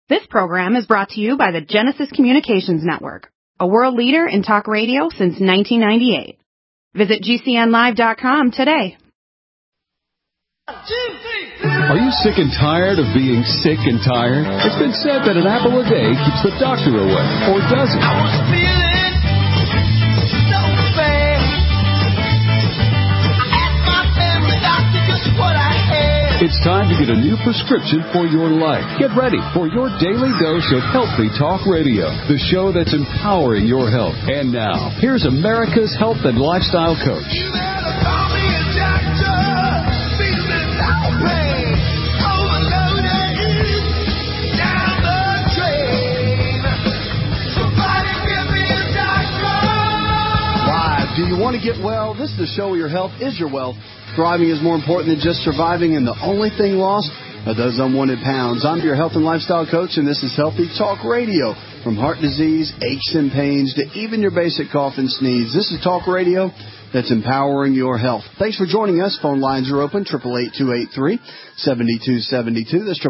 This program is brought to you by the Genesis Communications Network, a world leader in talk radio since 1998. Visit GCNlive.com today. Are you sick and tired of being sick and tired? It's been said that an apple a day keeps the doctor away, or does it? I was feeling so bad. I asked my family doctor just what I had. It's time to get a new prescription for your life. Get ready for your daily dose of Healthy Talk Radio, the show that's empowering your health. And now, here's America's health and lifestyle coach. You better call me a doctor. Feeling so bad. Overloaded. Down the drain. Somebody give me a doctor. Live. Do you want to get well? This is the show where your health is your wealth. Thriving is more important than just surviving, and the only thing lost are those unwanted pounds. I'm your health and lifestyle coach, and this is Healthy Talk Radio. From heart disease, aches and pains, to even your basic cough and sneeze. This is talk radio that's empowering your health. Thanks for joining us. Phone lines are open, 888-283-7272. That's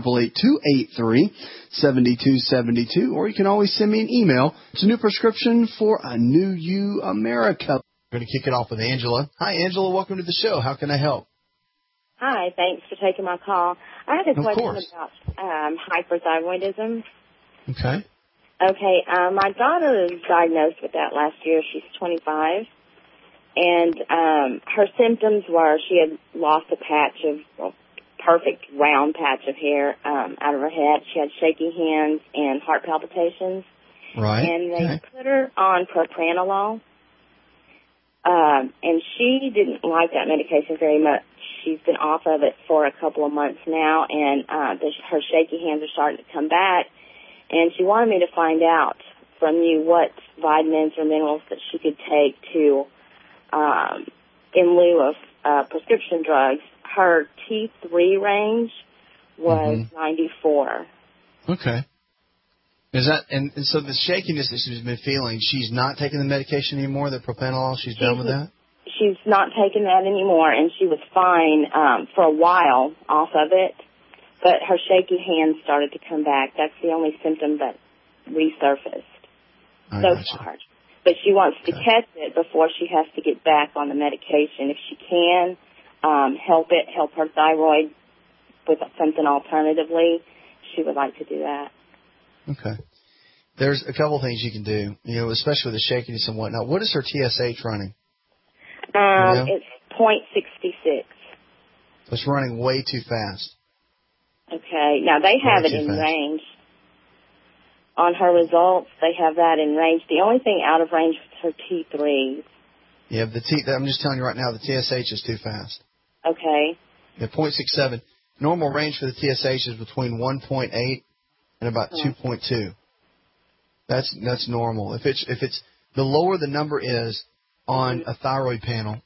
888-283-7272. Or you can always send me an email. It's a new prescription for a new you, America. We're going to kick it off with Angela. Hi, Angela. Welcome to the show. How can I help? Hi. Thanks for taking my call. I had a question about hyperthyroidism. Okay. Okay. My daughter was diagnosed with that last year. She's 25. And her symptoms were she had lost a patch of, perfect round patch of hair out of her head. She had shaky hands and heart palpitations. Right. And they put her on propranolol. And she didn't like that medication very much. She's been off of it for a couple of months now, and her shaky hands are starting to come back. And she wanted me to find out from you what vitamins or minerals that she could take to, in lieu of prescription drugs. Her T3 range was 94. Okay. Is that and so the shakiness that she's been feeling, she's not taking the medication anymore, the propranolol? She's done with that? She's not taking that anymore, and she was fine for a while off of it, but her shaky hands started to come back. That's the only symptom that resurfaced so far. But she wants to catch it before she has to get back on the medication. If she can help her thyroid with something alternatively, she would like to do that. Okay. There's a couple things you can do, especially with the shakiness and whatnot. What is her TSH running? It's 0.66. So it's running way too fast. Okay. Now, they have it in range. On her results, they have that in range. The only thing out of range is her T3. Yeah, I'm just telling you right now, the TSH is too fast. Okay. Yeah, 0.67. Normal range for the TSH is between 1.8 and about 2.2. That's normal. If it's the lower the number is on a thyroid panel,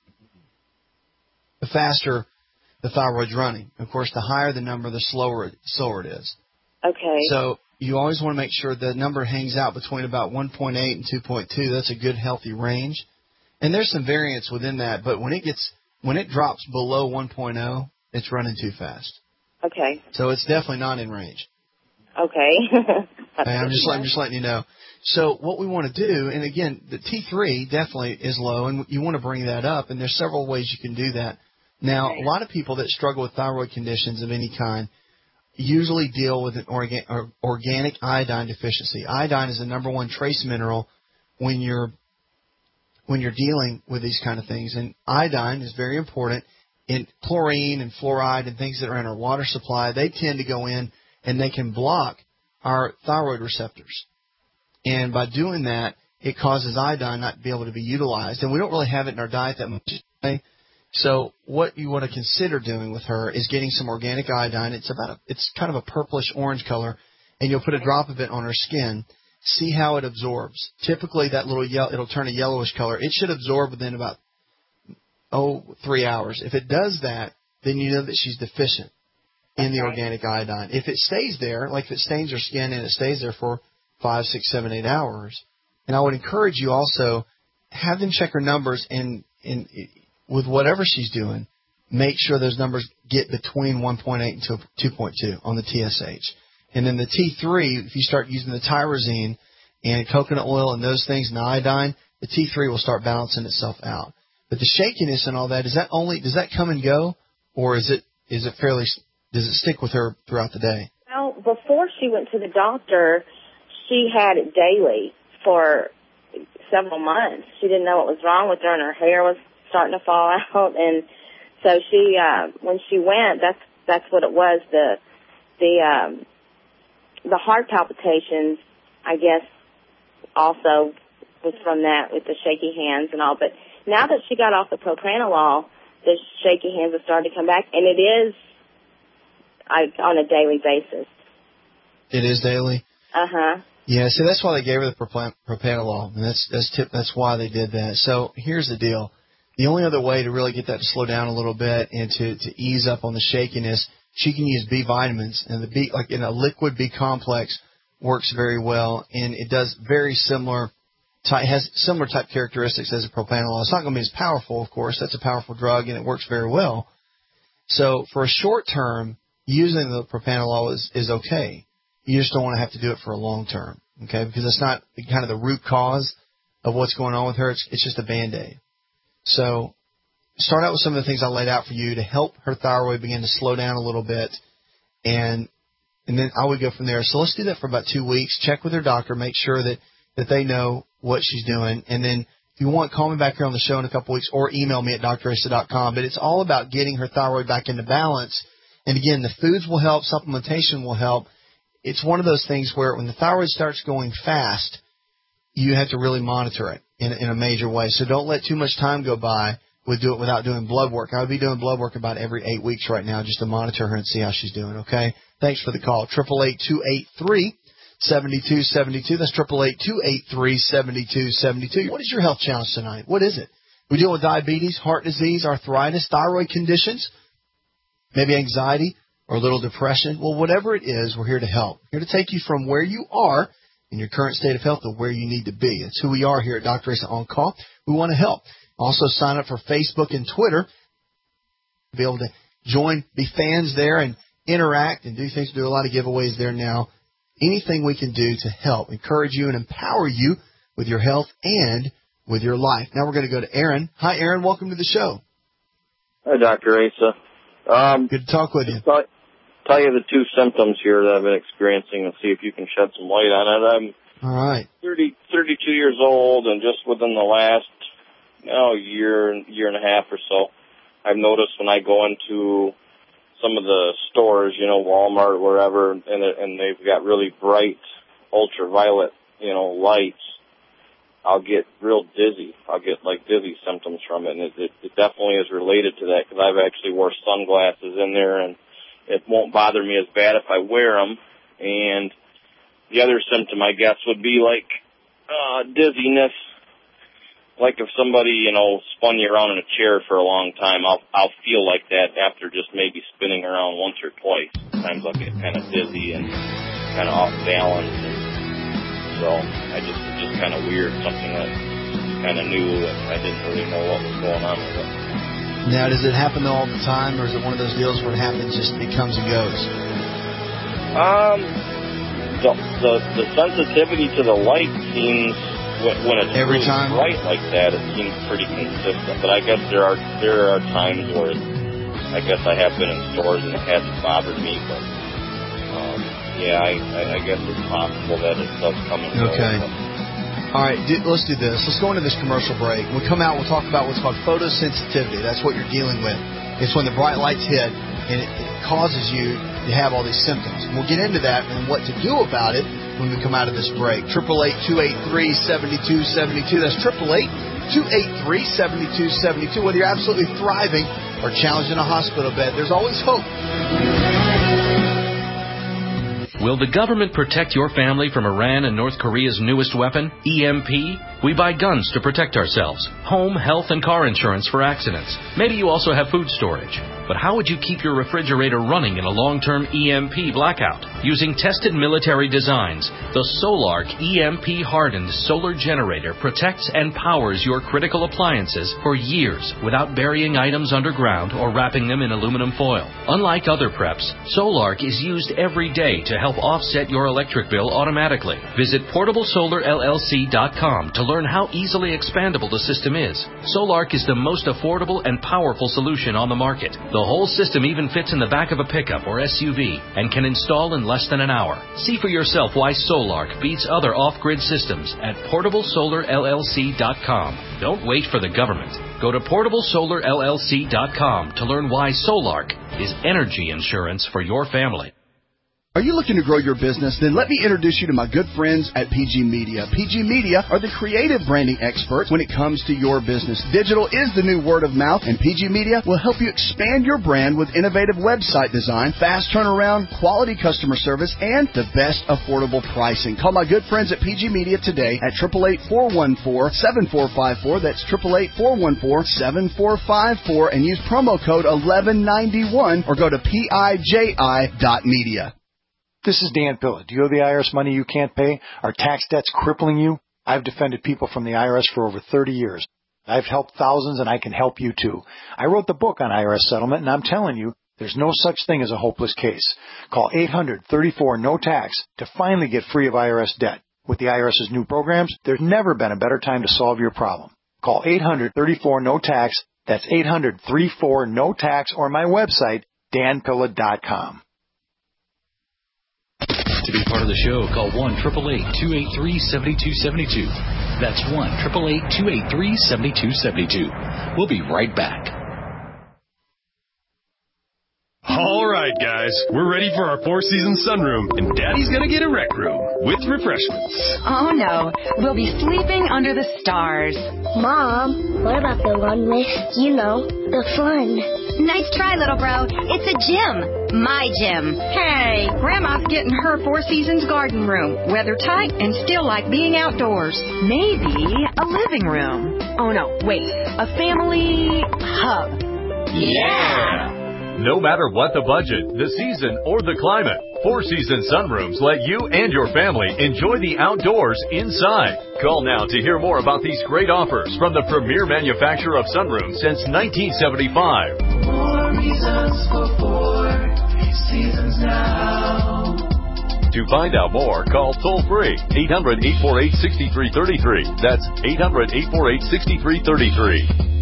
the faster the thyroid's running. Of course, the higher the number, the slower it is. Okay. So you always want to make sure the number hangs out between about 1.8 and 2.2. That's a good healthy range. And there's some variance within that, but when it drops below 1.0, it's running too fast. Okay. So it's definitely not in range. Okay. I'm just letting you know. So what we want to do, and again, the T3 definitely is low, and you want to bring that up, and there's several ways you can do that. Now, a lot of people that struggle with thyroid conditions of any kind usually deal with an organic iodine deficiency. Iodine is the number one trace mineral when you're dealing with these kind of things, and iodine is very important. In chlorine and fluoride and things that are in our water supply, they tend to go in and they can block our thyroid receptors. And by doing that, it causes iodine not to be able to be utilized. And we don't really have it in our diet that much today. So what you want to consider doing with her is getting some organic iodine. It's kind of a purplish orange color, and you'll put a drop of it on her skin. See how it absorbs. Typically, that it'll turn a yellowish color. It should absorb within about 3 hours. If it does that, then you know that she's deficient in the organic iodine. If it stays there, like if it stains her skin and it stays there for 5, 6, 7, 8 hours, and I would encourage you also have them check her numbers and with whatever she's doing, make sure those numbers get between 1.8 and 2.2 on the TSH. And then the T3, if you start using the tyrosine and coconut oil and those things and iodine, the T3 will start balancing itself out. But the shakiness and all that, does that come and go, or does it stick with her throughout the day? Well, before she went to the doctor, she had it daily for several months. She didn't know what was wrong with her, and her hair was starting to fall out. And so she, when she went, that's what it was. The heart palpitations, I guess, also was from that with the shaky hands and all. But now that she got off the propranolol, the shaky hands have started to come back, and it is on a daily basis. It is daily? Uh-huh. Yeah, so that's why they gave her the propranolol, and that's why they did that. So here's the deal. The only other way to really get that to slow down a little bit and to ease up on the shakiness, she can use B vitamins, and the B, like in a liquid B complex, works very well, and it does very similar has similar type characteristics as a propranolol. It's not going to be as powerful, of course. That's a powerful drug, and it works very well. So for a short term, using the propranolol is okay. You just don't want to have to do it for a long term, okay? Because it's not kind of the root cause of what's going on with her. It's just a Band-Aid. So start out with some of the things I laid out for you to help her thyroid begin to slow down a little bit, and then I would go from there. So let's do that for about 2 weeks. Check with her doctor. Make sure that they know what she's doing. And then if you want, call me back here on the show in a couple weeks or email me at drasa.com. But it's all about getting her thyroid back into balance. And, again, the foods will help. Supplementation will help. It's one of those things where when the thyroid starts going fast, you have to really monitor it in a major way. So don't let too much time go by without doing blood work. I would be doing blood work about every 8 weeks right now just to monitor her and see how she's doing, okay? Thanks for the call. 888-283-7272. That's 888-283-7272. What is your health challenge tonight? What is it? We deal with diabetes, heart disease, arthritis, thyroid conditions, maybe anxiety or a little depression. Well, whatever it is, we're here to help. Here to take you from where you are in your current state of health to where you need to be. It's who we are here at Dr. Asa On Call. We want to help. Also sign up for Facebook and Twitter. Be able to join, be fans there and interact and do things, do a lot of giveaways there now. Anything we can do to help, encourage you and empower you with your health and with your life. Now we're going to go to Aaron. Hi, Aaron. Welcome to the show. Hi, Dr. Asa. Good to talk with you. Tell you the two symptoms here that I've been experiencing and see if you can shed some light on it. I'm all right. 32 years old, and just within the last year and a half or so, I've noticed when I go into some of the stores, Walmart, wherever, and they've got really bright ultraviolet, lights, I'll get real dizzy. I'll get dizzy symptoms from it, and it definitely is related to that because I've actually wore sunglasses in there, and it won't bother me as bad if I wear them. And the other symptom, I guess, would be dizziness. Like if somebody, spun you around in a chair for a long time, I'll feel like that after just maybe spinning around once or twice. Sometimes I'll get kind of dizzy and kind of off balance. And so it's just kind of weird, something that kind of new that I didn't really know what was going on with it. Now, does it happen all the time, or is it one of those deals where it happens, just it comes and goes? The sensitivity to the light seems, when it's every really time bright like that, it seems pretty consistent. But I guess there are times where I guess I have been in stores and it hasn't bothered me. But I guess it's possible that it does come and go. Okay. All right, let's do this. Let's go into this commercial break. When we come out, we'll talk about what's called photosensitivity. That's what you're dealing with. It's when the bright lights hit and it causes you to have all these symptoms. And we'll get into that and what to do about it when we come out of this break. 888-283-7272. That's 888-283-7272. Whether you're absolutely thriving or challenged in a hospital bed, there's always hope. Will the government protect your family from Iran and North Korea's newest weapon, EMP? We buy guns to protect ourselves, home, health, and car insurance for accidents. Maybe you also have food storage. But how would you keep your refrigerator running in a long-term EMP blackout? Using tested military designs, the Solark EMP-hardened solar generator protects and powers your critical appliances for years without burying items underground or wrapping them in aluminum foil. Unlike other preps, Solark is used every day to help offset your electric bill automatically. Visit PortableSolarLLC.com to learn how easily expandable the system is. Solark is the most affordable and powerful solution on the market. The whole system even fits in the back of a pickup or SUV and can install in less than an hour. See for yourself why Solark beats other off-grid systems at PortableSolarLLC.com. Don't wait for the government. Go to PortableSolarLLC.com to learn why Solark is energy insurance for your family. Are you looking to grow your business? Then let me introduce you to my good friends at PG Media. PG Media are the creative branding experts when it comes to your business. Digital is the new word of mouth, and PG Media will help you expand your brand with innovative website design, fast turnaround, quality customer service, and the best affordable pricing. Call my good friends at PG Media today at 888-414-7454. That's 888-414-7454, and use promo code 1191 or go to PIJI.media. This is Dan Pilla. Do you owe the IRS money you can't pay? Are tax debts crippling you? I've defended people from the IRS for over 30 years. I've helped thousands, and I can help you too. I wrote the book on IRS settlement, and I'm telling you, there's no such thing as a hopeless case. Call 800-34-NO-TAX to finally get free of IRS debt. With the IRS's new programs, there's never been a better time to solve your problem. Call 800-34-NO-TAX. That's 800-34-NO-TAX, or my website, danpilla.com. To be part of the show, call 1-888-283-7272. That's 1-888-283-7272. We'll be right back. All right, guys, we're ready for our four-season sunroom, and Daddy's gonna get a rec room with refreshments. Oh, no. We'll be sleeping under the stars. Mom, what about the one with, the fun? Nice try, little bro. It's a gym. My gym. Hey, Grandma's getting her Four Seasons garden room. Weather tight and still like being outdoors. Maybe a living room. Oh, no, wait. A family hub. Yeah! No matter what the budget, the season, or the climate, Four Seasons Sunrooms let you and your family enjoy the outdoors inside. Call now to hear more about these great offers from the premier manufacturer of sunrooms since 1975. More reasons for Four Seasons now. To find out more, call toll-free 800-848-6333. That's 800-848-6333.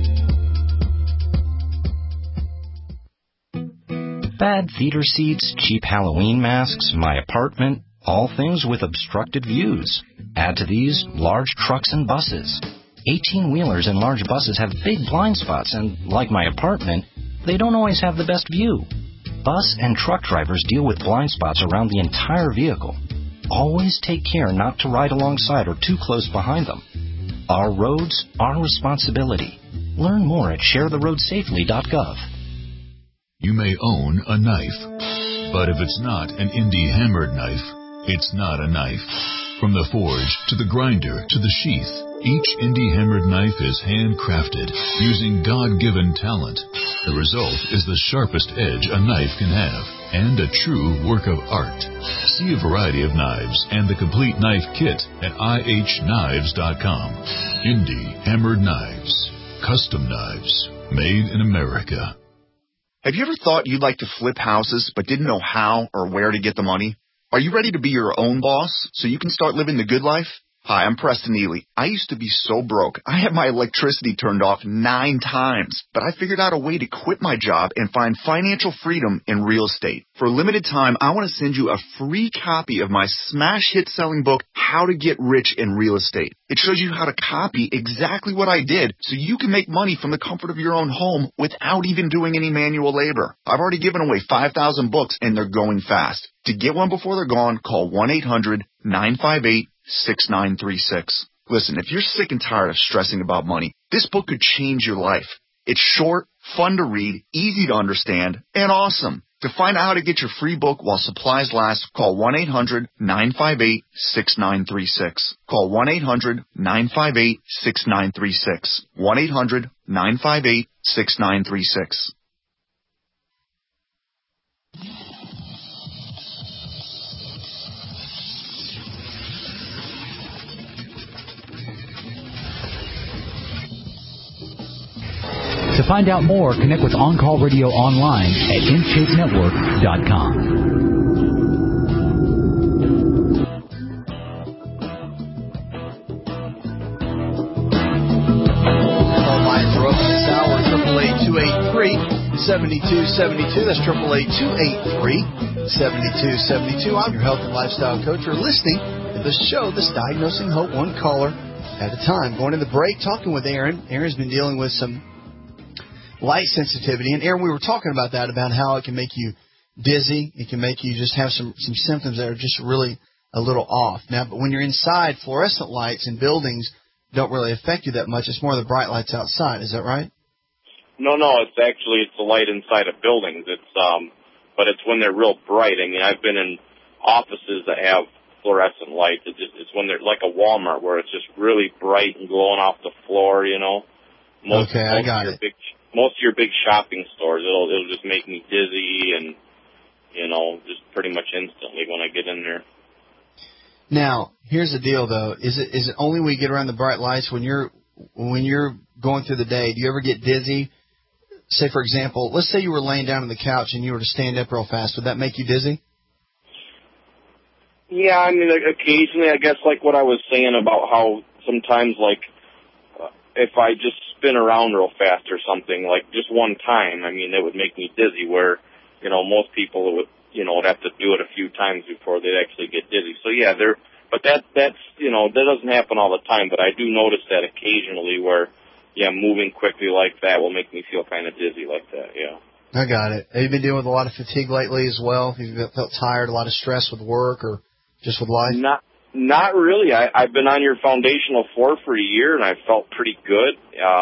Bad theater seats, cheap Halloween masks, my apartment, all things with obstructed views. Add to these, large trucks and buses. 18-wheelers and large buses have big blind spots, and like my apartment, they don't always have the best view. Bus and truck drivers deal with blind spots around the entire vehicle. Always take care not to ride alongside or too close behind them. Our roads, our responsibility. Learn more at sharetheroadsafely.gov. You may own a knife, but if it's not an indie hammered knife, it's not a knife. From the forge to the grinder to the sheath, each indie hammered knife is handcrafted using God-given talent. The result is the sharpest edge a knife can have and a true work of art. See a variety of knives and the complete knife kit at ihknives.com. Indie hammered knives, custom knives, made in America. Have you ever thought you'd like to flip houses but didn't know how or where to get the money? Are you ready to be your own boss so you can start living the good life? Hi, I'm Preston Ely. I used to be so broke. I had my electricity turned off 9 times, but I figured out a way to quit my job and find financial freedom in real estate. For a limited time, I want to send you a free copy of my smash hit selling book, How to Get Rich in Real Estate. It shows you how to copy exactly what I did so you can make money from the comfort of your own home without even doing any manual labor. I've already given away 5,000 books and they're going fast. To get one before they're gone, call 1-800-958-6936. Listen, if you're sick and tired of stressing about money, this book could change your life. It's short, fun to read, easy to understand, and awesome. To find out how to get your free book while supplies last, call 1-800-958-6936. Call 1-800-958-6936. 1-800-958-6936. To find out more, connect with On Call Radio online at InShapeNetwork.com. $888-283-7272. That's $888-283-7272. I'm your health and lifestyle coach. You're listening to the show that's Diagnosing Hope, one caller at a time. Going to the break, talking with Aaron. Aaron's been dealing with some light sensitivity. And Aaron, we were talking about that, about how it can make you dizzy. It can make you just have some symptoms that are just really a little off. Now, but when you're inside, fluorescent lights in buildings don't really affect you that much. It's more the bright lights outside. Is that right? No, it's the light inside of buildings. But it's when they're real bright. I mean, I've been in offices that have fluorescent lights. It's when they're like a Walmart where it's just really bright and glowing off the floor, you know. I got it. Most of your big shopping stores, it'll just make me dizzy and, you know, just pretty much instantly when I get in there. Now, here's the deal though. Is it only when you get around the bright lights when you're going through the day? Do you ever get dizzy? Say, for example, let's say you were laying down on the couch and you were to stand up real fast. Would that make you dizzy? Yeah, I mean, occasionally, I guess, like what I was saying about how sometimes, like, if I just spin around real fast or something, like just one time, I mean, it would make me dizzy where, you know, most people would have to do it a few times before they'd actually get dizzy. So, yeah, but that's, you know, that doesn't happen all the time, but I do notice that occasionally where, yeah, moving quickly like that will make me feel kind of dizzy like that, yeah. I got it. Have you been dealing with a lot of fatigue lately as well? Have you felt tired, a lot of stress with work or just with life? Not really. I've been on your Foundational 4 for a year, and I felt pretty good.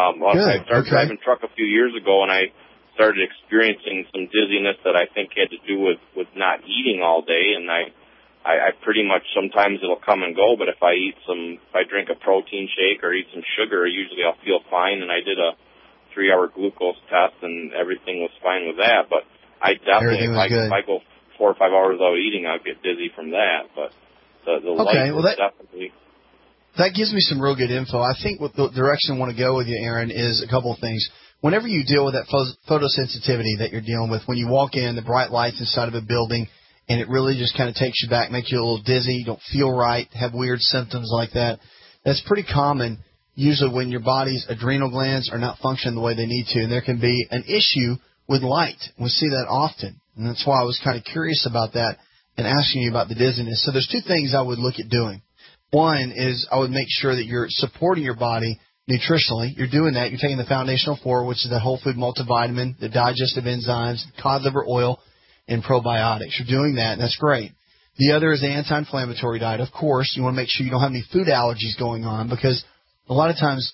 I started driving truck a few years ago, and I started experiencing some dizziness that I think had to do with not eating all day, and I pretty much, sometimes it'll come and go, but if I drink a protein shake or eat some sugar, usually I'll feel fine, and I did a 3-hour glucose test, and everything was fine with that, but I definitely, if I go 4 or 5 hours without eating, I'll get dizzy from that, but the light is definitely... That gives me some real good info. I think what the direction I want to go with you, Aaron, is a couple of things. Whenever you deal with that photosensitivity that you're dealing with, when you walk in, the bright lights inside of a building, and it really just kind of takes you back, makes you a little dizzy, you don't feel right, have weird symptoms like that, that's pretty common usually when your body's adrenal glands are not functioning the way they need to, and there can be an issue with light. We see that often, and that's why I was kind of curious about that and asking you about the dizziness. So there's two things I would look at doing. One is I would make sure that you're supporting your body nutritionally. You're doing that. You're taking the Foundational 4, which is the whole food multivitamin, the digestive enzymes, cod liver oil, and probiotics. You're doing that, and that's great. The other is the anti-inflammatory diet. Of course, you want to make sure you don't have any food allergies going on, because a lot of times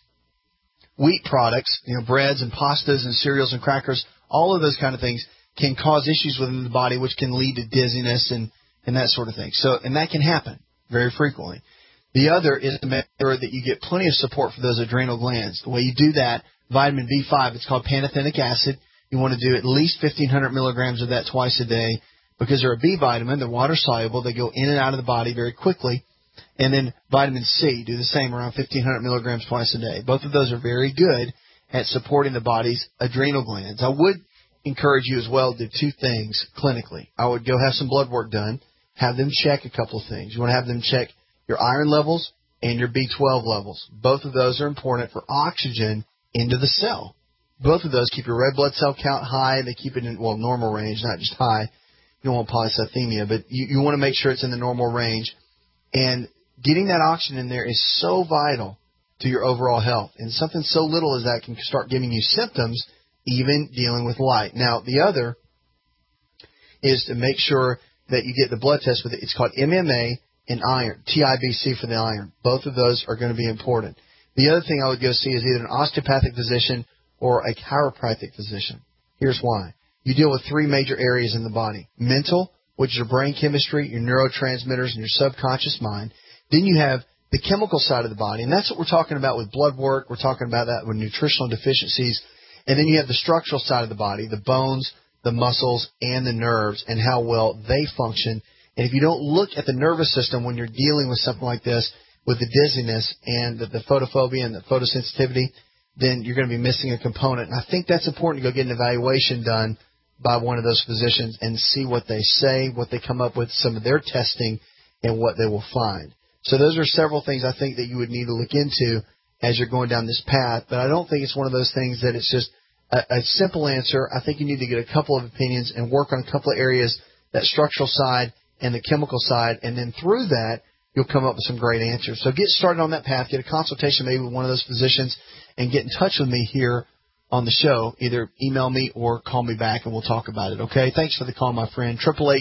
wheat products, breads and pastas and cereals and crackers, all of those kind of things can cause issues within the body, which can lead to dizziness and that sort of thing. So, and that can happen very frequently. The other is to make sure that you get plenty of support for those adrenal glands. The way you do that, vitamin B5, it's called pantothenic acid. You want to do at least 1,500 milligrams of that twice a day, because they're a B vitamin. They're water soluble. They go in and out of the body very quickly. And then vitamin C, do the same, around 1,500 milligrams twice a day. Both of those are very good at supporting the body's adrenal glands. I would encourage you as well to do two things clinically. I would go have some blood work done, have them check a couple of things. You want to have them check your iron levels and your B12 levels. Both of those are important for oxygen into the cell. Both of those keep your red blood cell count high. They keep it in, normal range, not just high. You don't want polycythemia, but you want to make sure it's in the normal range. And getting that oxygen in there is so vital to your overall health. And something so little as that can start giving you symptoms, even dealing with light. Now, the other is to make sure that you get the blood test with it. It's called MMA and iron, TIBC for the iron. Both of those are going to be important. The other thing I would go see is either an osteopathic physician or a chiropractic physician. Here's why. You deal with three major areas in the body. Mental, which is your brain chemistry, your neurotransmitters, and your subconscious mind. Then you have the chemical side of the body, and that's what we're talking about with blood work. We're talking about that with nutritional deficiencies. And then you have the structural side of the body, the bones, the muscles and the nerves and how well they function. And if you don't look at the nervous system when you're dealing with something like this, with the dizziness and the photophobia and the photosensitivity, then you're going to be missing a component. And I think that's important to go get an evaluation done by one of those physicians and see what they say, what they come up with, some of their testing, and what they will find. So those are several things I think that you would need to look into as you're going down this path. But I don't think it's one of those things that it's just a simple answer. I think you need to get a couple of opinions and work on a couple of areas, that structural side and the chemical side, and then through that, you'll come up with some great answers. So get started on that path. Get a consultation maybe with one of those physicians and get in touch with me here on the show. Either email me or call me back and we'll talk about it, okay? Thanks for the call, my friend.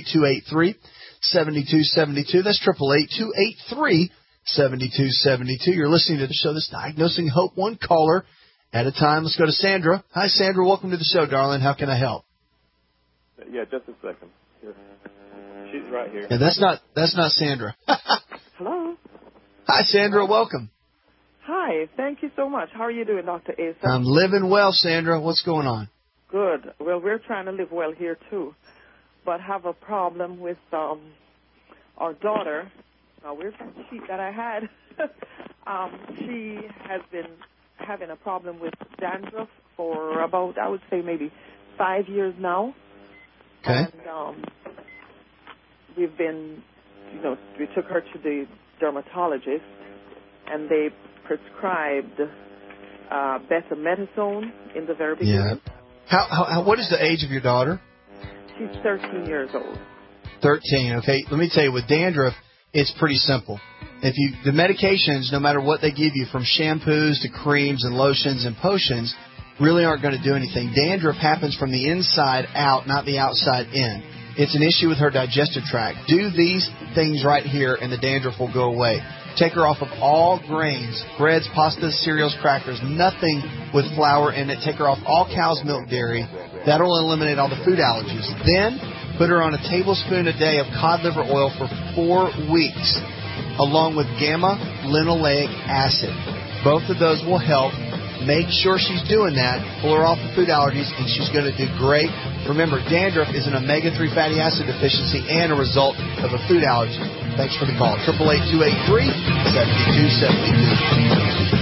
888-283-7272. That's 888-283-7272. You're listening to the show that's Diagnosing Hope, one caller at a time. Let's go to Sandra. Hi, Sandra. Welcome to the show, darling. How can I help? Yeah, just a second. Here. She's right here. Yeah, that's not Sandra. Hello. Hi, Sandra. Welcome. Hi. Thank you so much. How are you doing, Dr. Asa? I'm living well, Sandra. What's going on? Good. Well, we're trying to live well here, too, but have a problem with our daughter. Where's the sheet that I had? She has been having a problem with dandruff for about, I would say, maybe 5 years now. Okay. And we've been, we took her to the dermatologist, and they prescribed betamethasone in the very beginning. Yeah. What is the age of your daughter? She's 13 years old. 13, okay. Let me tell you, with dandruff, it's pretty simple. The medications, no matter what they give you, from shampoos to creams and lotions and potions, really aren't going to do anything. Dandruff happens from the inside out, not the outside in. It's an issue with her digestive tract. Do these things right here, and the dandruff will go away. Take her off of all grains, breads, pastas, cereals, crackers, nothing with flour in it. Take her off all cow's milk dairy. That'll eliminate all the food allergies. Then put her on a tablespoon a day of cod liver oil for 4 weeks, along with gamma-linoleic acid. Both of those will help. Make sure she's doing that. Pull her off the food allergies, and she's going to do great. Remember, dandruff is an omega-3 fatty acid deficiency and a result of a food allergy. Thanks for the call. 888-283-7272.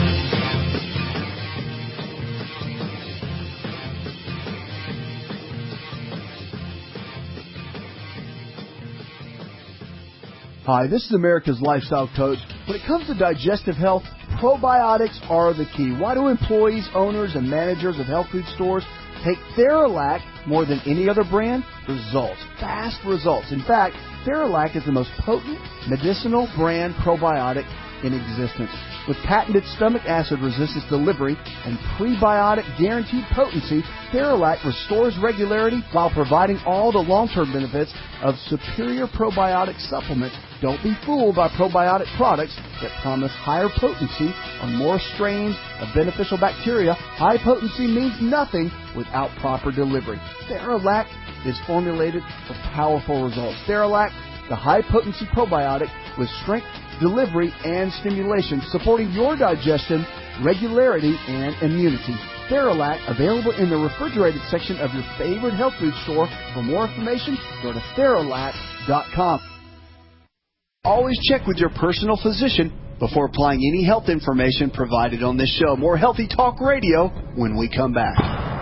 Hi, this is America's Lifestyle Coach. When it comes to digestive health, probiotics are the key. Why do employees, owners, and managers of health food stores take Theralac more than any other brand? Results. Fast results. In fact, Theralac is the most potent medicinal brand probiotic in existence. With patented stomach acid resistance delivery and prebiotic guaranteed potency, Theralac restores regularity while providing all the long-term benefits of superior probiotic supplements. Don't be fooled by probiotic products that promise higher potency on more strains of beneficial bacteria. High potency means nothing without proper delivery. Theralac is formulated for powerful results. Theralac, the high-potency probiotic with strength, delivery, and stimulation, supporting your digestion, regularity, and immunity. Theralac, available in the refrigerated section of your favorite health food store. For more information, go to Theralac.com. Always check with your personal physician before applying any health information provided on this show. More Healthy Talk Radio when we come back.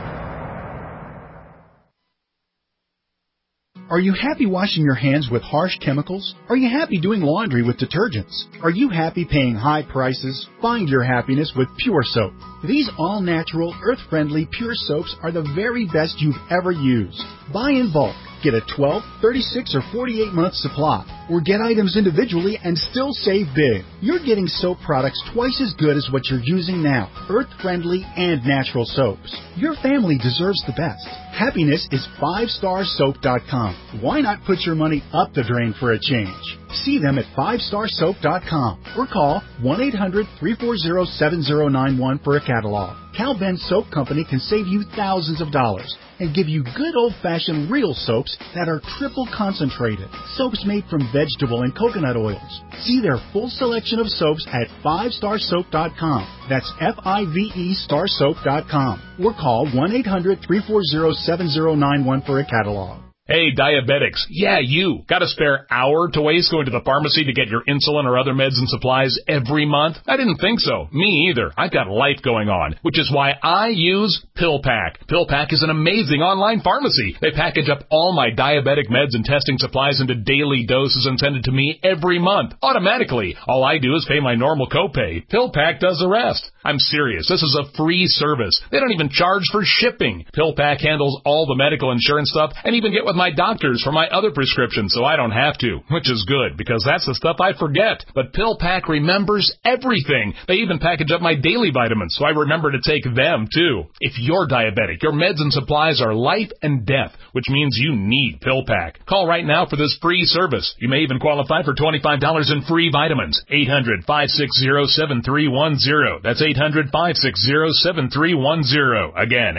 Are you happy washing your hands with harsh chemicals? Are you happy doing laundry with detergents? Are you happy paying high prices? Find your happiness with Pure Soap. These all-natural, earth-friendly Pure Soaps are the very best you've ever used. Buy in bulk. Get a 12, 36, or 48-month supply. Or get items individually and still save big. You're getting soap products twice as good as what you're using now. Earth-friendly and natural soaps. Your family deserves the best. Happiness is 5starsoap.com. Why not put your money up the drain for a change? See them at 5starsoap.com or call 1-800-340-7091 for a catalog. Cal Ben Soap Company can save you thousands of dollars and give you good old-fashioned real soaps that are triple concentrated. Soaps made from vegetable and coconut oils. See their full selection of soaps at 5starsoap.com. That's F-I-V-E starsoap.com. Or call 1-800-340-7091 for a catalog. Hey, diabetics. Yeah, you. Got a spare hour to waste going to the pharmacy to get your insulin or other meds and supplies every month? I didn't think so. Me either. I've got life going on, which is why I use PillPack. PillPack is an amazing online pharmacy. They package up all my diabetic meds and testing supplies into daily doses and send it to me every month, automatically. All I do is pay my normal copay. PillPack does the rest. I'm serious. This is a free service. They don't even charge for shipping. PillPack handles all the medical insurance stuff and even get with my doctors for my other prescriptions so I don't have to, which is good because that's the stuff I forget. But PillPack remembers everything. They even package up my daily vitamins so I remember to take them too. If you're diabetic, your meds and supplies are life and death, which means you need PillPack. Call right now for this free service. You may even qualify for $25 in free vitamins. 800-560-7310. That's 800-560-7310. Again,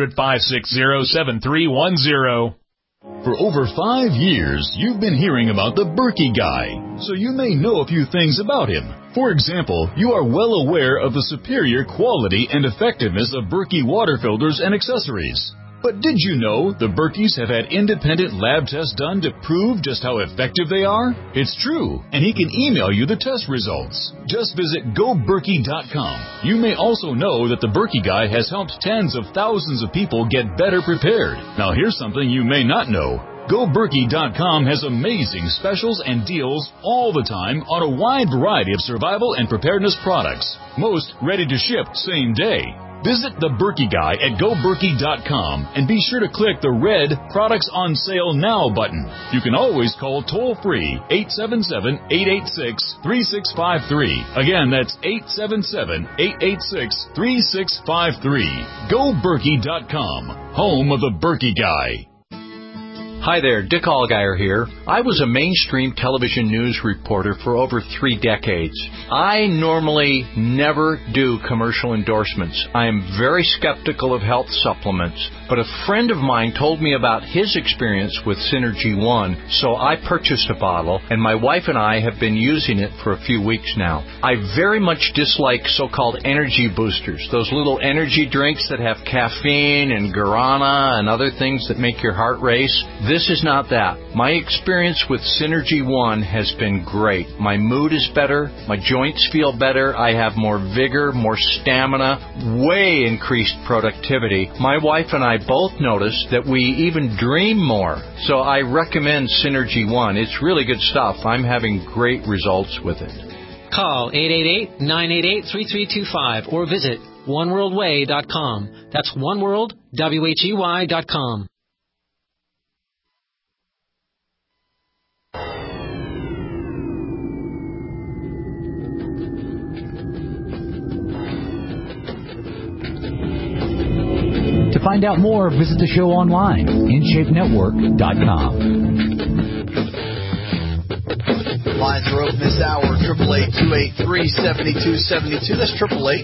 800-560-7310. For over 5 years, you've been hearing about the Berkey Guy, so you may know a few things about him. For example, you are well aware of the superior quality and effectiveness of Berkey water filters and accessories. But did you know the Berkeys have had independent lab tests done to prove just how effective they are? It's true, and he can email you the test results. Just visit GoBerkey.com. You may also know that the Berkey Guy has helped tens of thousands of people get better prepared. Now here's something you may not know. GoBerkey.com has amazing specials and deals all the time on a wide variety of survival and preparedness products. Most ready to ship same day. Visit the Berkey Guy at GoBerkey.com and be sure to click the red Products on Sale Now button. You can always call toll-free 877-886-3653. Again, that's 877-886-3653. GoBerkey.com, home of the Berkey Guy. Hi there, Dick Allgaier here. I was a mainstream television news reporter for over 3 decades. I normally never do commercial endorsements. I am very skeptical of health supplements, but a friend of mine told me about his experience with Synergy One, so I purchased a bottle, and my wife and I have been using it for a few weeks now. I very much dislike so-called energy boosters, those little energy drinks that have caffeine and guarana and other things that make your heart race. This is not that. My experience with Synergy One has been great. My mood is better. My joints feel better. I have more vigor, more stamina, way increased productivity. My wife and I both noticed that we even dream more. So I recommend Synergy One. It's really good stuff. I'm having great results with it. Call 888-988-3325 or visit oneworldway.com. That's oneworldwhey.com. To find out more, visit the show online, InShapeNetwork.com. Lines are open this hour, 888-283-7272. That's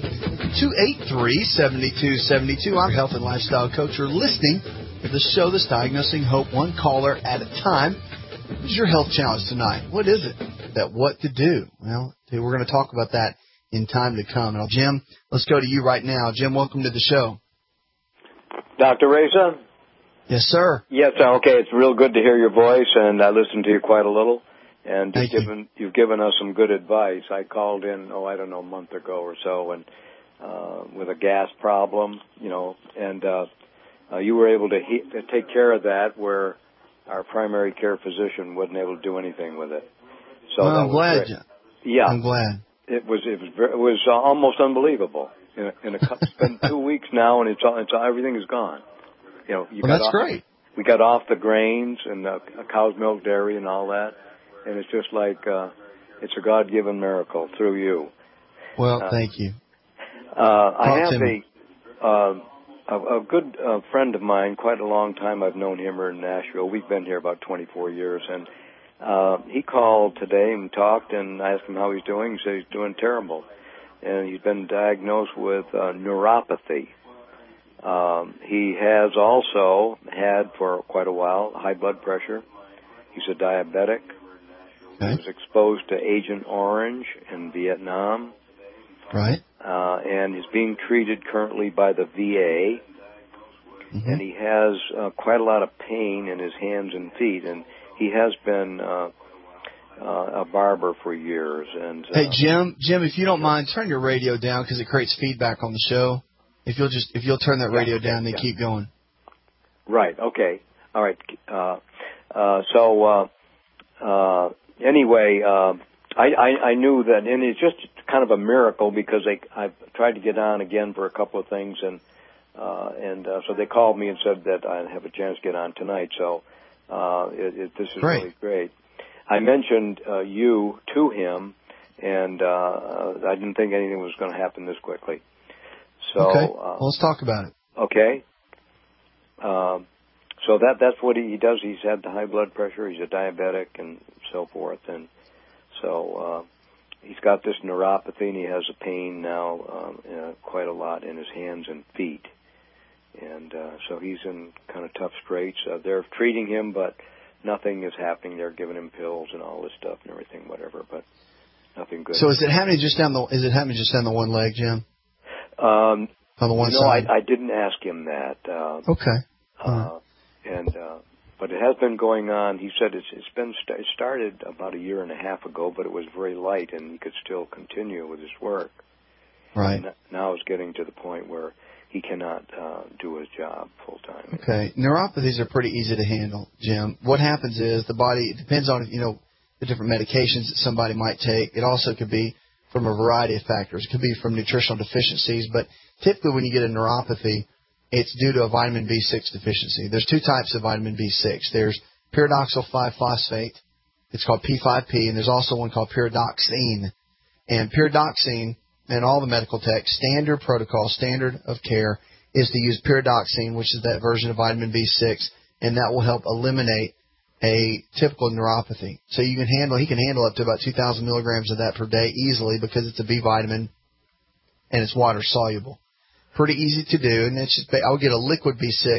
888-283-7272. I'm health and lifestyle coach. You're listening to the show that's diagnosing hope one caller at a time. What is your health challenge tonight? What is it? What to do? Well, we're going to talk about that in time to come. And Jim, let's go to you right now. Jim, welcome to the show. Dr. Reza? Yes, sir. Yes, okay. It's real good to hear your voice, and I listened to you quite a little. And you've given us some good advice. I called in, a month ago or so, and with a gas problem, and you were able to take care of that where our primary care physician wasn't able to do anything with it. So I'm glad. Yeah. I'm glad. It was almost unbelievable. It's been 2 weeks now, and everything is gone. That's great. We got off the grains and cow's milk dairy and all that, and it's just like it's a God-given miracle through you. Well, thank you. I have a good friend of mine, quite a long time. I've known him here in Nashville. We've been here about 24 years, and he called today and talked, and I asked him how he's doing. He said he's doing terrible. and he's been diagnosed with neuropathy. He has also had for quite a while high blood pressure. He's a diabetic. Okay. He was exposed to Agent Orange in Vietnam. Right. And is being treated currently by the VA. Mm-hmm. And he has quite a lot of pain in his hands and feet. And he has been a barber for years. And hey, Jim, if you don't mind, turn your radio down because it creates feedback on the show. If you'll turn that radio down, then keep going. Right. Okay. All right. Anyway, I knew that, and it's just kind of a miracle because I tried to get on again for a couple of things, and so they called me and said that I'd have a chance to get on tonight. So this is really great. I mentioned you to him, and I didn't think anything was going to happen this quickly. So well, let's talk about it. Okay. So that's what he does. He's had the high blood pressure. He's a diabetic and so forth, and so he's got this neuropathy, and he has a pain now quite a lot in his hands and feet, and so he's in kind of tough straits. They're treating him, but nothing is happening. They're giving him pills and all this stuff and everything, whatever, but nothing good. So is it happening just down the one leg, Jim? On the one side? I didn't ask him that. Okay. But it has been going on. He said it started about a year and a half ago, but it was very light, and he could still continue with his work. Right. And now it's getting to the point where he cannot do his job full time. Okay. Neuropathies are pretty easy to handle, Jim. What happens is the body, it depends on, the different medications that somebody might take. It also could be from a variety of factors. It could be from nutritional deficiencies, but typically when you get a neuropathy, it's due to a vitamin B6 deficiency. There's two types of vitamin B6. There's pyridoxal 5-phosphate. It's called P5P, and there's also one called pyridoxine. And pyridoxine, in all the medical texts, standard protocol, standard of care, is to use pyridoxine, which is that version of vitamin B6, and that will help eliminate a typical neuropathy. So he can handle up to about 2,000 milligrams of that per day easily because it's a B vitamin and it's water soluble. Pretty easy to do, and it's just I would get a liquid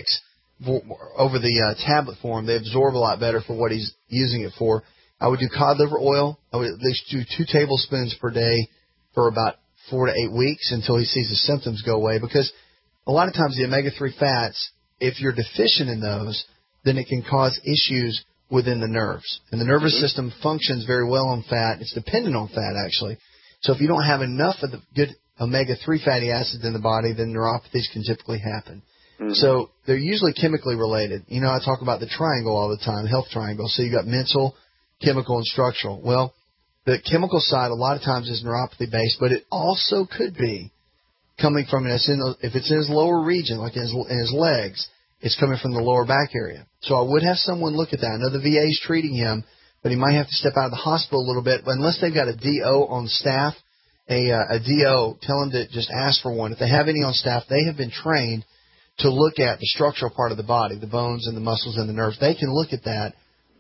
B6 over the tablet form. They absorb a lot better for what he's using it for. I would do cod liver oil. I would at least do 2 tablespoons per day for about 4 to 8 weeks until he sees the symptoms go away, because a lot of times the omega-3 fats, if you're deficient in those, then it can cause issues within the nerves. And the nervous system functions very well on fat. It's dependent on fat, actually. So if you don't have enough of the good omega-3 fatty acids in the body, then neuropathies can typically happen. Mm-hmm. So they're usually chemically related. I talk about the triangle all the time, health triangle. So you got mental, chemical, and structural. Well, the chemical side a lot of times is neuropathy-based, but it also could be coming from, if it's in his lower region, like in his legs, it's coming from the lower back area. So I would have someone look at that. I know the VA is treating him, but he might have to step out of the hospital a little bit. But unless they've got a DO on staff, a DO, tell them to just ask for one. If they have any on staff, they have been trained to look at the structural part of the body, the bones and the muscles and the nerves. They can look at that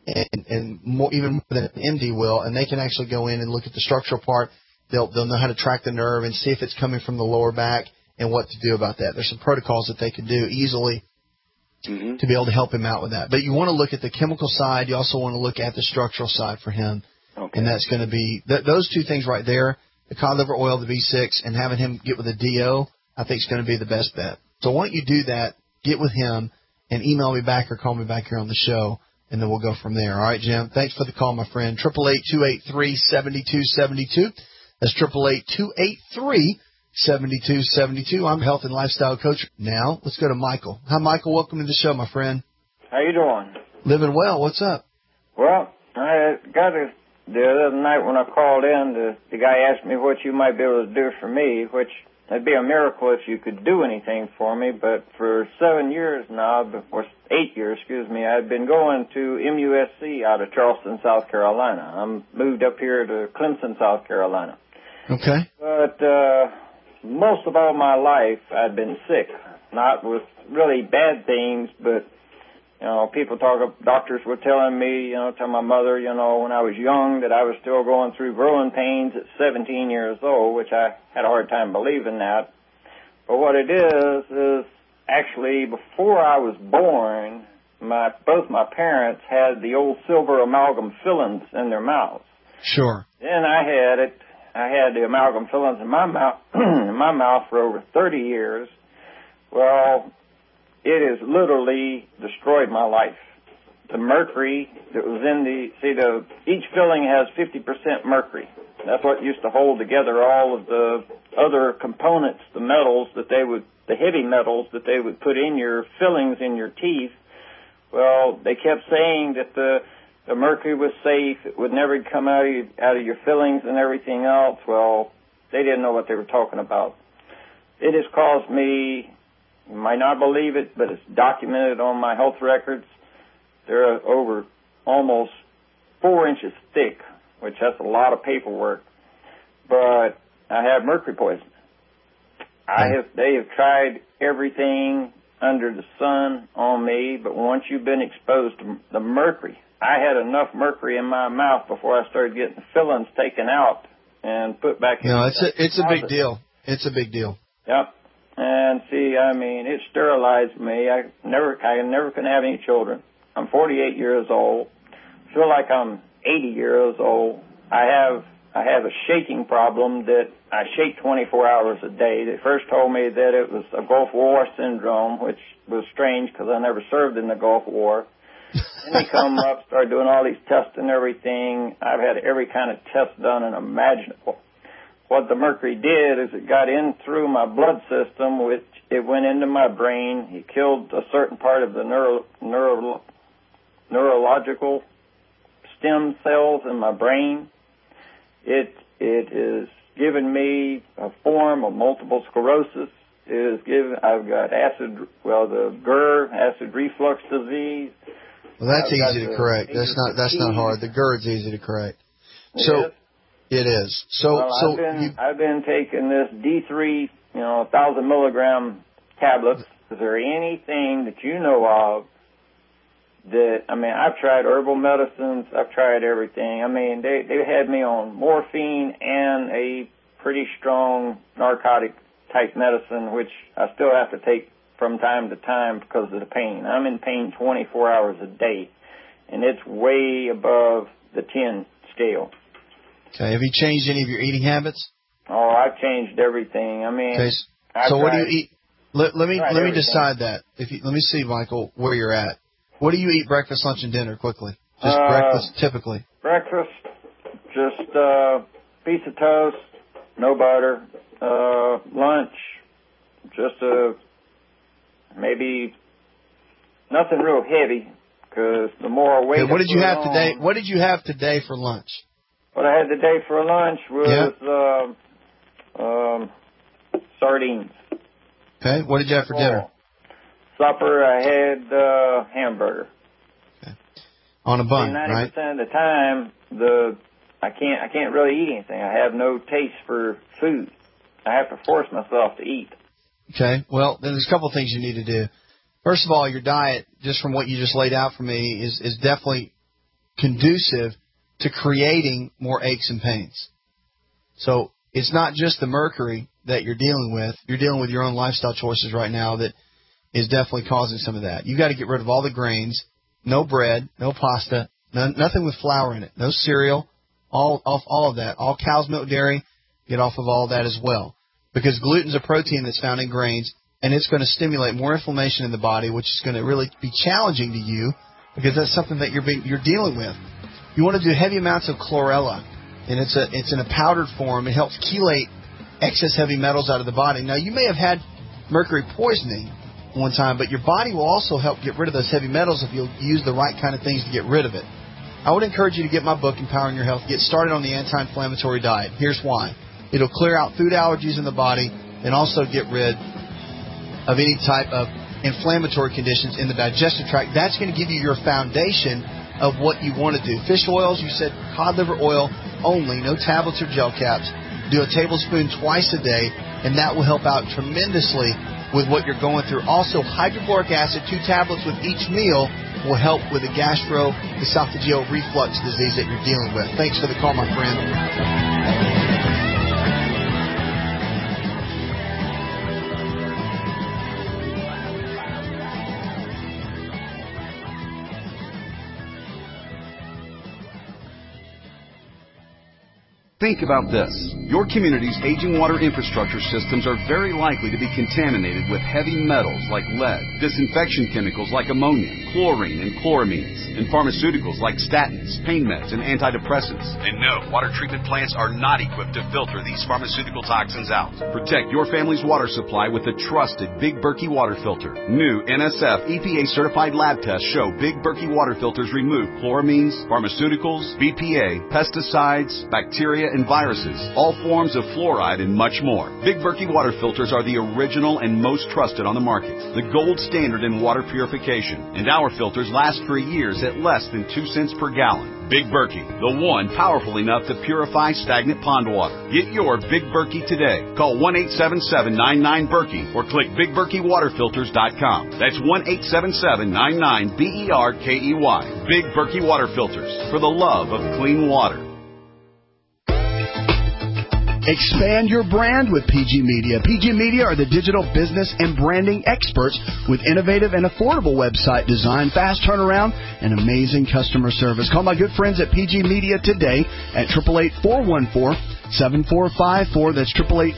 and more, even more than an MD will, and they can actually go in and look at the structural part. They'll know how to track the nerve and see if it's coming from the lower back and what to do about that. There's some protocols that they can do easily to be able to help him out with that. But you want to look at the chemical side. You also want to look at the structural side for him. Okay. And that's going to be those two things right there, the cod liver oil, the B6, and having him get with a DO, I think is going to be the best bet. So why don't you do that, get with him, and email me back or call me back here on the show, and then we'll go from there. All right, Jim? Thanks for the call, my friend. 888-283-7272. That's 888-283-7272. I'm a health and lifestyle coach. Now, let's go to Michael. Hi, Michael. Welcome to the show, my friend. How you doing? Living well. What's up? Well, I got it the other night when I called in. The guy asked me what you might be able to do for me, which it'd be a miracle if you could do anything for me. But for 7 years now, or 8 years, I've been going to MUSC out of Charleston, South Carolina. I'm moved up here to Clemson, South Carolina. Okay. But most of all my life, I'd been sick. Not with really bad things, but doctors were telling me, tell my mother, when I was young that I was still going through growing pains at 17 years old, which I had a hard time believing that. But what it is actually before I was born, both my parents had the old silver amalgam fillings in their mouths. Sure. Then I had the amalgam fillings in my mouth for over 30 years. Well, it has literally destroyed my life. The mercury that was in each filling has 50% mercury. That's what used to hold together all of the other components, the heavy metals that they would put in your fillings in your teeth. Well, they kept saying that the mercury was safe. It would never come out of your fillings and everything else. Well, they didn't know what they were talking about. It has caused me, you might not believe it, but it's documented on my health records. They're over almost 4 inches thick, which that's a lot of paperwork. But I have mercury poisoning. They have tried everything under the sun on me, but once you've been exposed to the mercury, I had enough mercury in my mouth before I started getting the fillings taken out and put back in. No, it's a big deal. It's a big deal. Yep. And see, it sterilized me. I never can have any children. I'm 48 years old. Feel like I'm 80 years old. I have a shaking problem that I shake 24 hours a day. They first told me that it was a Gulf War syndrome, which was strange because I never served in the Gulf War. Then they come up, start doing all these tests and everything. I've had every kind of test done and imaginable. What the mercury did is it got in through my blood system, which it went into my brain. It killed a certain part of the neurological stem cells in my brain. It has given me a form of multiple sclerosis. I've got the GERD, acid reflux disease. Well, that's easy to correct. That's not hard. The GERD's easy to correct. So it is. I've been taking this D3, 1,000 milligram tablets. Is there anything that you know of that, I've tried herbal medicines, I've tried everything. They had me on morphine and a pretty strong narcotic type medicine, which I still have to take from time to time because of the pain. I'm in pain 24 hours a day, and it's way above the 10 scale. Okay. Have you changed any of your eating habits? Oh, I've changed everything. Okay. So what do you eat? Let me decide that. Let me see, Michael, where you're at. What do you eat breakfast, lunch, and dinner quickly? Just breakfast, typically. Breakfast, just piece of toast, no butter. Lunch, just maybe nothing real heavy, because the more weight. Okay, what did you have today? What did you have today for lunch? What I had today for lunch was sardines. Okay. What did you have for dinner? Supper, I had hamburger. Okay. On a bun, 90% of the time, I can't really eat anything. I have no taste for food. I have to force myself to eat. Okay. Well, then there's a couple of things you need to do. First of all, your diet, just from what you just laid out for me, is definitely conducive to creating more aches and pains. So it's not just the mercury that you're dealing with. You're dealing with your own lifestyle choices right now that is definitely causing some of that. You've got to get rid of all the grains, no bread, no pasta, nothing with flour in it, no cereal, all of that. All cow's milk dairy, get off of all that as well. Because gluten's a protein that's found in grains, and it's going to stimulate more inflammation in the body, which is going to really be challenging to you because that's something that you're dealing with. You want to do heavy amounts of chlorella, and it's in a powdered form. It helps chelate excess heavy metals out of the body. Now, you may have had mercury poisoning one time, but your body will also help get rid of those heavy metals if you'll use the right kind of things to get rid of it. I would encourage you to get my book, Empowering Your Health. Get started on the anti-inflammatory diet. Here's why. It'll clear out food allergies in the body and also get rid of any type of inflammatory conditions in the digestive tract. That's going to give you your foundation of what you want to do. Fish oils, you said cod liver oil only, no tablets or gel caps. Do a tablespoon twice a day, and that will help out tremendously with what you're going through. Also, hydrochloric acid, 2 tablets with each meal will help with the esophageal reflux disease that you're dealing with. Thanks for the call, my friend. Think about this. Your community's aging water infrastructure systems are very likely to be contaminated with heavy metals like lead, disinfection chemicals like ammonia, chlorine, and chloramines, and pharmaceuticals like statins, pain meds, and antidepressants. And no, water treatment plants are not equipped to filter these pharmaceutical toxins out. Protect your family's water supply with the trusted Big Berkey water filter. New NSF EPA-certified lab tests show Big Berkey water filters remove chloramines, pharmaceuticals, BPA, pesticides, bacteria, and viruses, all forms of fluoride, and much more. Big Berkey water filters are the original and most trusted on the market, the gold standard in water purification, and our filters last for years at less than 2 cents per gallon. Big Berkey, the one powerful enough to purify stagnant pond water. Get your Big Berkey today. Call 1-877-99-BERKEY or click BigBerkeyWaterFilters.com. That's 1-877-99-BERKEY. Big Berkey Water Filters, for the love of clean water. Expand your brand with PG Media. PG Media are the digital business and branding experts with innovative and affordable website design, fast turnaround, and amazing customer service. Call my good friends at PG Media today at 888-414-7454. That's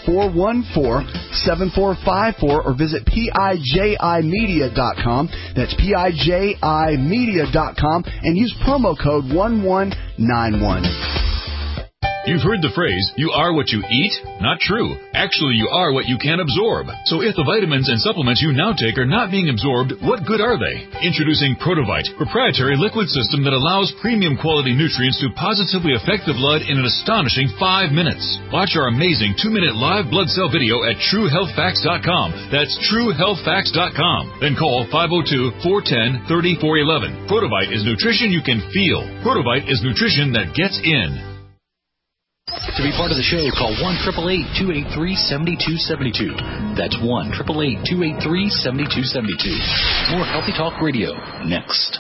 888-414-7454, or visit PIJImedia.com. That's PIJImedia.com, and use promo code 1191. You've heard the phrase, you are what you eat? Not true. Actually, you are what you can absorb. So if the vitamins and supplements you now take are not being absorbed, what good are they? Introducing Protovite, proprietary liquid system that allows premium quality nutrients to positively affect the blood in an astonishing 5 minutes. Watch our amazing 2-minute live blood cell video at TrueHealthFacts.com. That's TrueHealthFacts.com. Then call 502-410-3411. Protovite is nutrition you can feel. Protovite is nutrition that gets in. To be part of the show, call 1-888-283-7272. That's 1-888-283-7272. More Healthy Talk Radio next.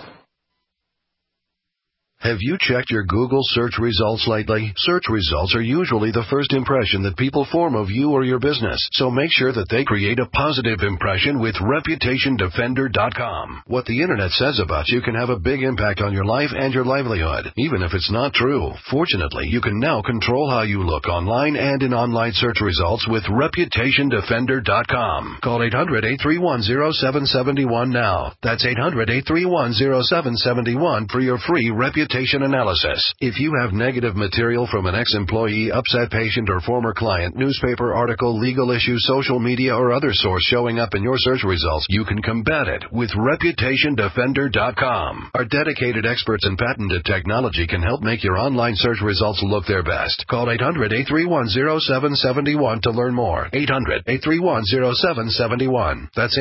Have you checked your Google search results lately? Search results are usually the first impression that people form of you or your business, so make sure that they create a positive impression with ReputationDefender.com. What the Internet says about you can have a big impact on your life and your livelihood, even if it's not true. Fortunately, you can now control how you look online and in online search results with ReputationDefender.com. Call 800-831-0771 now. That's 800-831-0771 for your free reputation analysis. If you have negative material from an ex-employee, upset patient, or former client, newspaper article, legal issue, social media, or other source showing up in your search results, you can combat it with ReputationDefender.com. Our dedicated experts in patented technology can help make your online search results look their best. Call 800-831-0771 to learn more. 800-831-0771. That's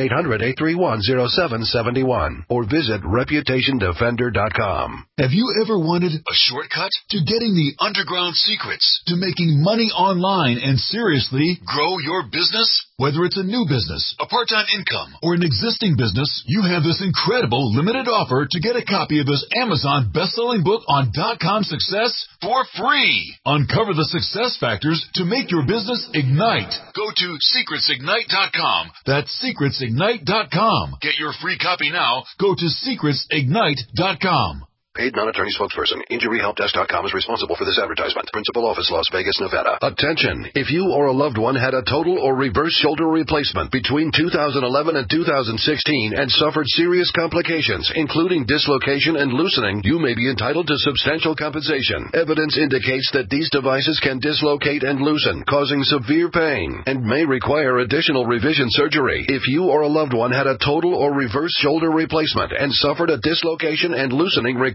800-831-0771. Or visit ReputationDefender.com. Have you ever wanted a shortcut to getting the underground secrets to making money online and seriously grow your business? Whether it's a new business, a part-time income, or an existing business, you have this incredible limited offer to get a copy of this Amazon best-selling book on .com success for free. Uncover the success factors to make your business ignite. Go to secretsignite.com. That's secretsignite.com. Get your free copy now. Go to secretsignite.com. Paid non-attorney spokesperson. InjuryHelpDesk.com is responsible for this advertisement. Principal office, Las Vegas, Nevada. Attention! If you or a loved one had a total or reverse shoulder replacement between 2011 and 2016 and suffered serious complications, including dislocation and loosening, you may be entitled to substantial compensation. Evidence indicates that these devices can dislocate and loosen, causing severe pain, and may require additional revision surgery. If you or a loved one had a total or reverse shoulder replacement and suffered a dislocation and loosening required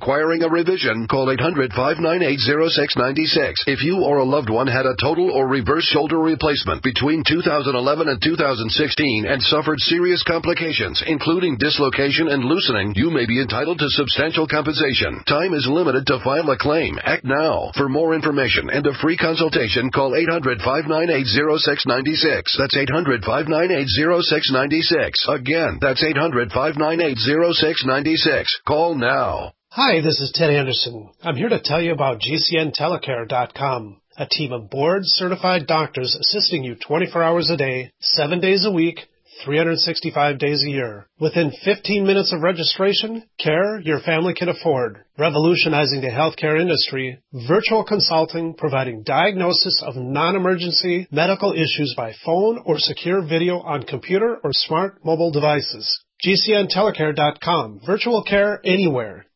requiring a revision, call 800-598-0696. If you or a loved one had a total or reverse shoulder replacement between 2011 and 2016 and suffered serious complications, including dislocation and loosening, you may be entitled to substantial compensation. Time is limited to file a claim. Act now. For more information and a free consultation, call 800-598-0696. That's 800-598-0696. Again, that's 800-598-0696. Call now. Hi, this is Ted Anderson. I'm here to tell you about GCNtelecare.com, a team of board-certified doctors assisting you 24 hours a day, 7 days a week, 365 days a year. Within 15 minutes of registration, care your family can afford. Revolutionizing the healthcare industry, virtual consulting providing diagnosis of non-emergency medical issues by phone or secure video on computer or smart mobile devices. GCNtelecare.com. Virtual care anywhere.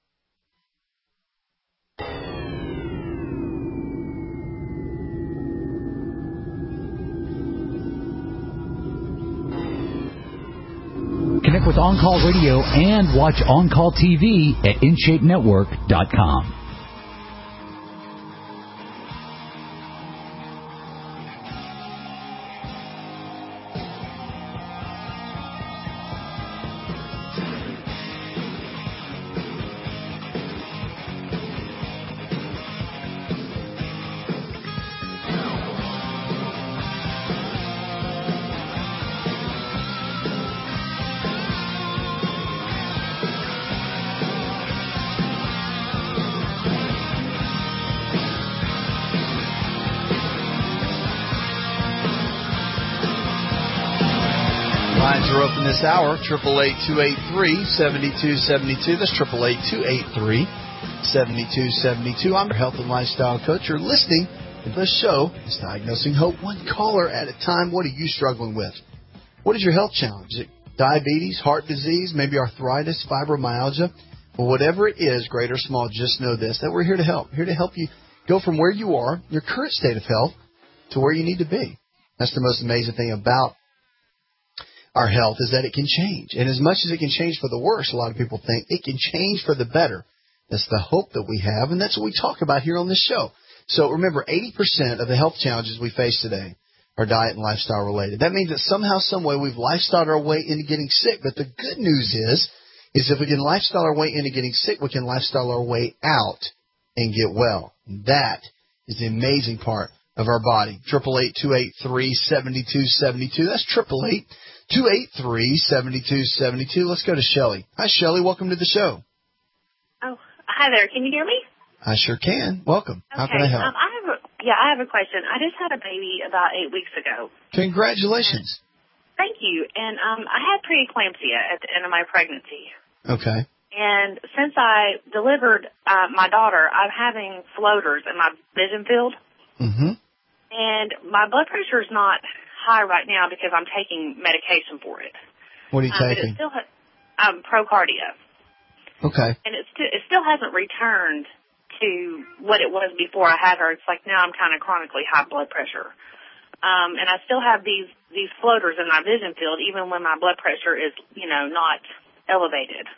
Connect with On Call Radio and watch On Call TV at InShapeNetwork.com. Lines are open this hour, 888-283-7272. That's 888-283-7272. I'm your health and lifestyle coach. You're listening to the show. It's Diagnosing Hope, one caller at a time. What are you struggling with? What is your health challenge? Is it diabetes, heart disease, maybe arthritis, fibromyalgia? Well, whatever it is, great or small, just know this, that we're here to help. Here to help you go from where you are, your current state of health, to where you need to be. That's the most amazing thing about our health, is that it can change. And as much as it can change for the worse, a lot of people think, it can change for the better. That's the hope that we have, and that's what we talk about here on this show. So remember, 80% of the health challenges we face today are diet and lifestyle related. That means that somehow, some way, we've lifestyled our way into getting sick. But the good news is if we can lifestyle our way into getting sick, we can lifestyle our way out and get well. That is the amazing part of our body. 888-283-7272. That's 888-283-7272. Let's go to Shelley. Hi, Shelley. Welcome to the show. Oh, hi there. Can you hear me? I sure can. Welcome. Okay. How can I help? I have a question. I just had a baby about 8 weeks ago. Congratulations. Thank you. And I had preeclampsia at the end of my pregnancy. Okay. And since I delivered my daughter, I'm having floaters in my vision field. Mm-hmm. And my blood pressure is not high right now because I'm taking medication for it. What are you taking? But it still Procardia. Okay. And it still hasn't returned to what it was before I had her. It's like now I'm kind of chronically high blood pressure. And I still have these floaters in my vision field even when my blood pressure is, not elevated.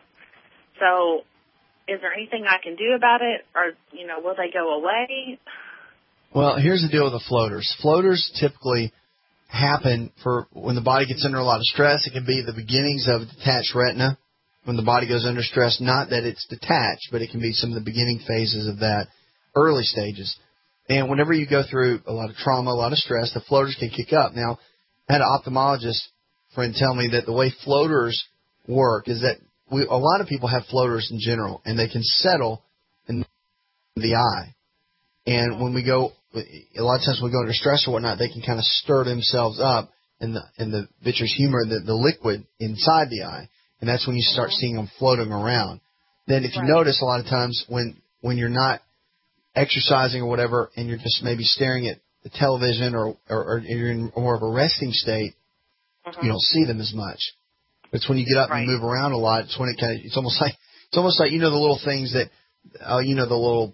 So is there anything I can do about it, or, will they go away? Well, here's the deal with the floaters. Floaters typically happen for when the body gets under a lot of stress. It can be the beginnings of detached retina when the body goes under stress. Not that it's detached, but it can be some of the beginning phases of that, early stages. And whenever you go through a lot of trauma, a lot of stress, the floaters can kick up. Now, I had an ophthalmologist friend tell me that the way floaters work is that a lot of people have floaters in general, and they can settle in the eye. And when we go, a lot of times when we go under stress or whatnot, they can kind of stir themselves up in the vitreous humor, the liquid inside the eye. And that's when you start seeing them floating around. Then if you notice, a lot of times when you're not exercising or whatever, and you're just maybe staring at the television or you're in more of a resting state, you don't see them as much. It's when you get up and you move around a lot. It's when it's almost like the little things that the little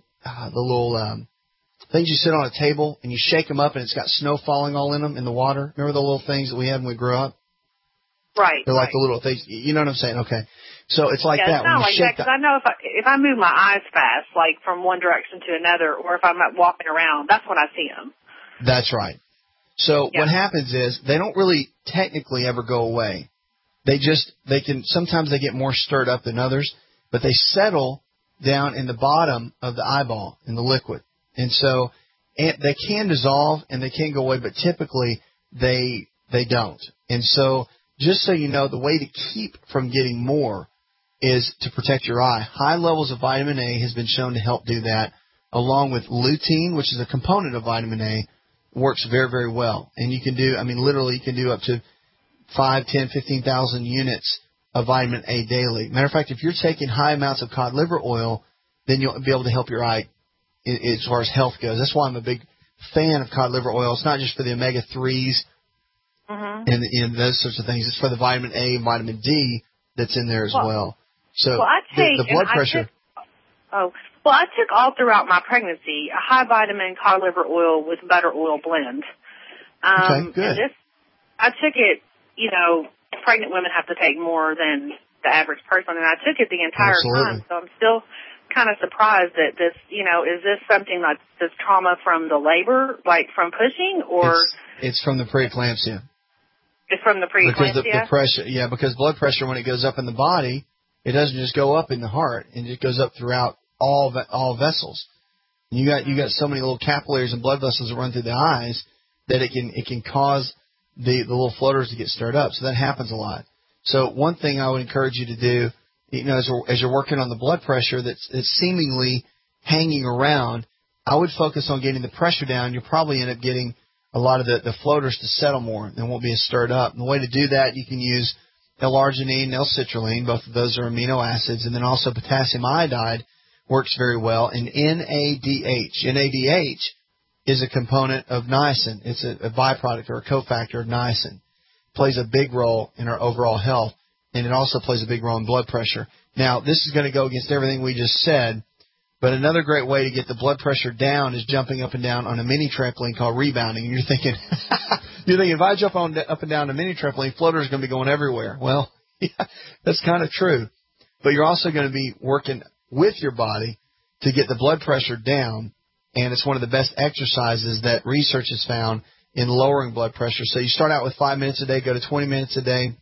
things you sit on a table and you shake them up and it's got snow falling all in them in the water. Remember the little things that we had when we grew up? Right. They're like the little things. You know what I'm saying? Okay. So it's like that. It's not like that, because I know if I move my eyes fast, like from one direction to another, or if I'm walking around, that's when I see them. That's right. So what happens is they don't really technically ever go away. Sometimes they get more stirred up than others, but they settle down in the bottom of the eyeball in the liquid. And so they can dissolve and they can go away, but typically they don't. And so just so you know, the way to keep from getting more is to protect your eye. High levels of vitamin A has been shown to help do that, along with lutein, which is a component of vitamin A, works very, very well. And you can do, literally you can do up to 5, 10, 15,000 units of vitamin A daily. Matter of fact, if you're taking high amounts of cod liver oil, then you'll be able to help your eye as far as health goes. That's why I'm a big fan of cod liver oil. It's not just for the omega-3s and those sorts of things. It's for the vitamin A and vitamin D that's in there as well. So the blood pressure. I took all throughout my pregnancy a high vitamin cod liver oil with butter oil blend. Okay, good. And I took it, pregnant women have to take more than the average person, and I took it the entire time, so I'm still kind of surprised that this, is this something like this trauma from the labor, like from pushing, or? It's from the preeclampsia. It's from the preeclampsia? Because because blood pressure, when it goes up in the body, it doesn't just go up in the heart, and it goes up throughout all vessels. You got so many little capillaries and blood vessels that run through the eyes that it can cause the little floaters to get stirred up. So that happens a lot. So one thing I would encourage you to do, as you're working on the blood pressure that's seemingly hanging around, I would focus on getting the pressure down. You'll probably end up getting a lot of the floaters to settle more and won't be as stirred up. And the way to do that, you can use L-arginine, L-citrulline. Both of those are amino acids. And then also potassium iodide works very well. And NADH. NADH is a component of niacin. It's a byproduct or a cofactor of niacin. Plays a big role in our overall health, and it also plays a big role in blood pressure. Now, this is going to go against everything we just said, but another great way to get the blood pressure down is jumping up and down on a mini trampoline called rebounding. And you're thinking, if I jump up and down a mini trampoline, floaters are going to be going everywhere. Well, yeah, that's kind of true. But you're also going to be working with your body to get the blood pressure down, and it's one of the best exercises that research has found in lowering blood pressure. So you start out with 5 minutes a day, go to 20 minutes a day,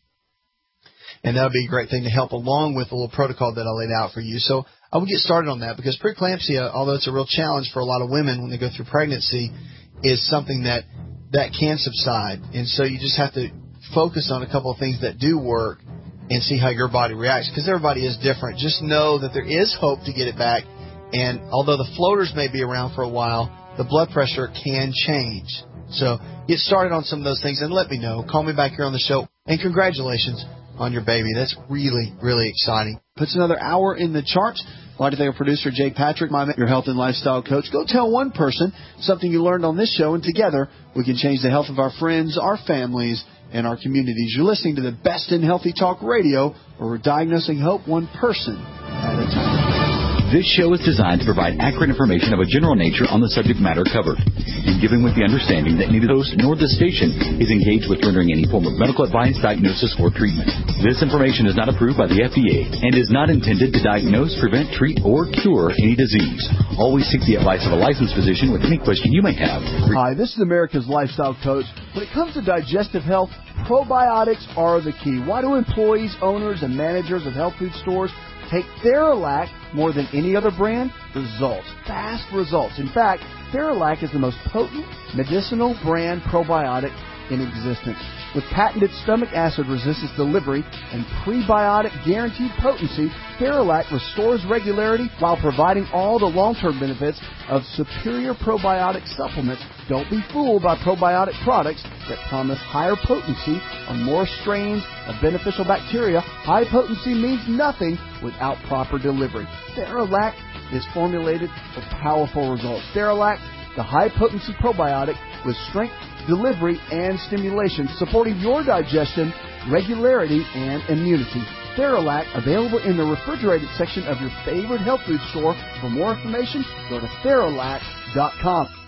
and that would be a great thing to help along with the little protocol that I laid out for you. So I would get started on that because preeclampsia, although it's a real challenge for a lot of women when they go through pregnancy, is something that can subside. And so you just have to focus on a couple of things that do work and see how your body reacts, because everybody is different. Just know that there is hope to get it back, and although the floaters may be around for a while, the blood pressure can change. So get started on some of those things and let me know. Call me back here on the show. And congratulations on your baby. That's really, really exciting. Puts another hour in the charts. I'd like to thank our producer, Jay Patrick, your health and lifestyle coach. Go tell one person something you learned on this show, and together we can change the health of our friends, our families, and our communities. You're listening to the best in healthy talk radio, where we're diagnosing hope one person at a time. This show is designed to provide accurate information of a general nature on the subject matter covered, and given with the understanding that neither the host nor the station is engaged with rendering any form of medical advice, diagnosis, or treatment. This information is not approved by the FDA and is not intended to diagnose, prevent, treat, or cure any disease. Always seek the advice of a licensed physician with any question you may have. Hi, this is America's Lifestyle Coach. When it comes to digestive health, probiotics are the key. Why do employees, owners, and managers of health food stores take Theralac more than any other brand? Results. Fast results. In fact, Theralac is the most potent medicinal brand probiotic in existence. With patented stomach acid resistance delivery and prebiotic guaranteed potency, Theralac restores regularity while providing all the long-term benefits of superior probiotic supplements. Don't be fooled by probiotic products that promise higher potency on more strains of beneficial bacteria. High potency means nothing without proper delivery. Theralac is formulated for powerful results. Theralac, the high-potency probiotic with strength, delivery, and stimulation, supporting your digestion, regularity, and immunity. Theralac, available in the refrigerated section of your favorite health food store. For more information, go to Theralac.com.